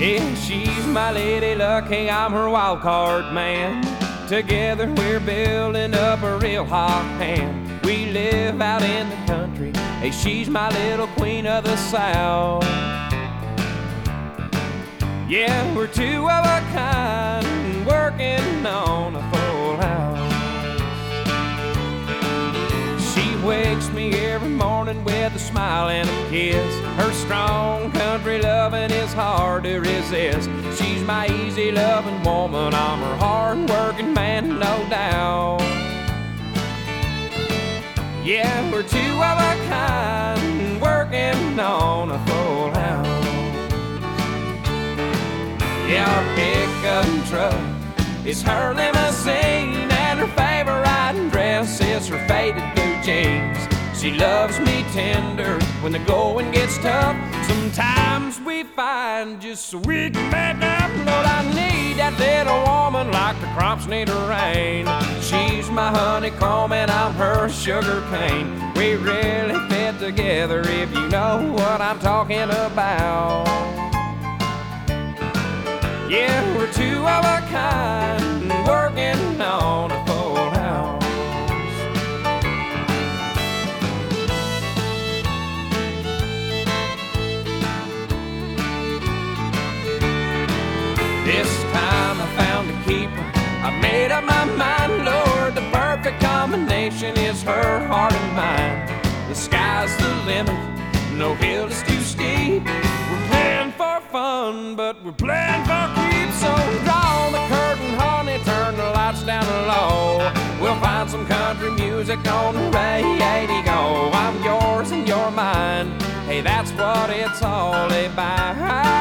Yeah, she's my lady luck, hey, I'm her wild card man. Together we're building up a real hot hand. We live out in the country, hey, she's my little queen of the South. Yeah, we're two of a kind, working on a full house. She wakes me every morning with a smile and a kiss. Her strong country loving is hard to resist. She's my easy loving woman, I'm her hard working man, no doubt. Yeah, we're two of a kind, working on a full house. Yeah, our pickup truck is her limousine, and her favorite riding dress is her faded blue jeans. She loves me tender when the going gets tough. Sometimes we find just so we can make up. Lord, I need that little woman like the crops need a rain. She's my honeycomb and I'm her sugar cane. We really fit together if you know what I'm talking about. Yeah, we're two of a kind, working on a full house. This time I found a keeper, I made up my mind, Lord, the perfect combination is her heart and mine. The sky's the limit, no hill is too steep. We're playing for fun, but we're playing for keeps. So draw the curtain, honey, turn the lights down low. We'll find some country music on the radio. I'm yours and you're mine, hey, that's what it's all about.